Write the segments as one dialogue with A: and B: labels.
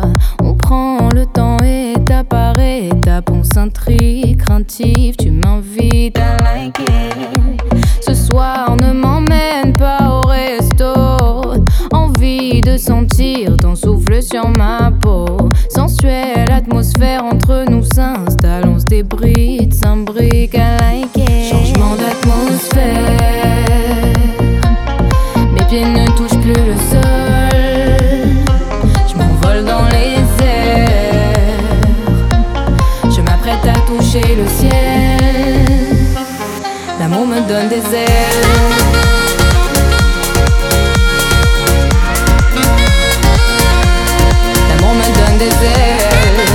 A: On prend le temps étape par étape, on s'intrigue, craintif, tu m'invites à liker. Ce soir ne m'emmène pas au resto, envie de sentir ton souffle sur ma peau. Sensuelle atmosphère entre nous s'installe, on se débride, s'imbrique à liker. Changement d'atmosphère, mes pieds ne touchent plus le sol, je m'envole dans les airs, je m'apprête à toucher le ciel, l'amour me donne des ailes. L'amour me donne des ailes.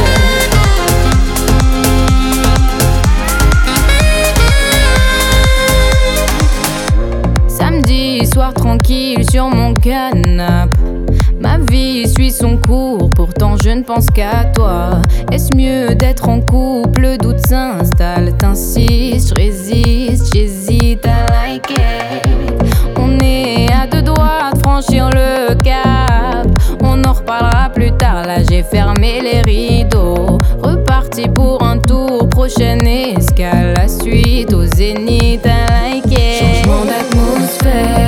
A: Samedi soir tranquille sur mon canapé, ma vie suit son cours, pourtant je ne pense qu'à toi. Est-ce mieux d'être en couple? Le doute s'installe, t'insistes, je résiste, j'hésite à liker. On est à deux doigts de franchir le cap, on en reparlera plus tard, là j'ai fermé les rideaux. Reparti pour un tour, prochaine escale, la suite au zénith à liker. Changement d'atmosphère,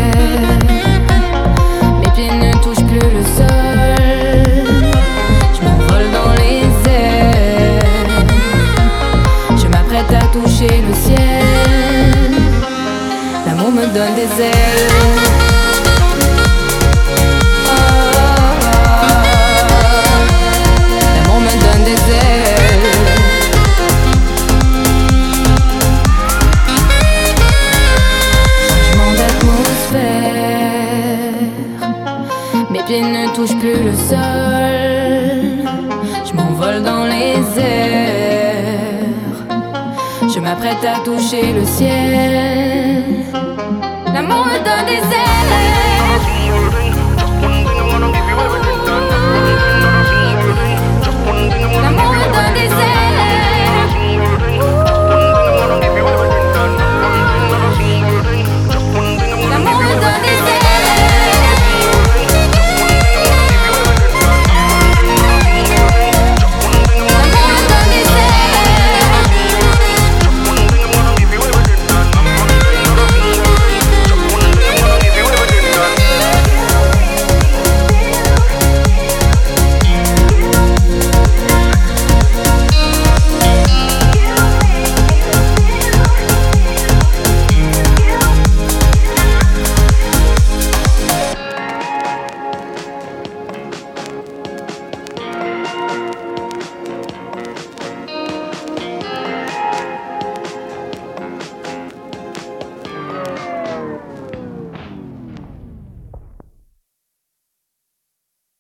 A: mes pieds ne touchent plus le sol, je m'envole dans les airs, je m'apprête à toucher le ciel, l'amour me donne des ailes. L'amour me donne des ailes. Changement d'atmosphère, mes pieds ne touchent plus le sol, je m'envole dans les airs, je m'apprête à toucher le ciel, l'amour me donne des ailes.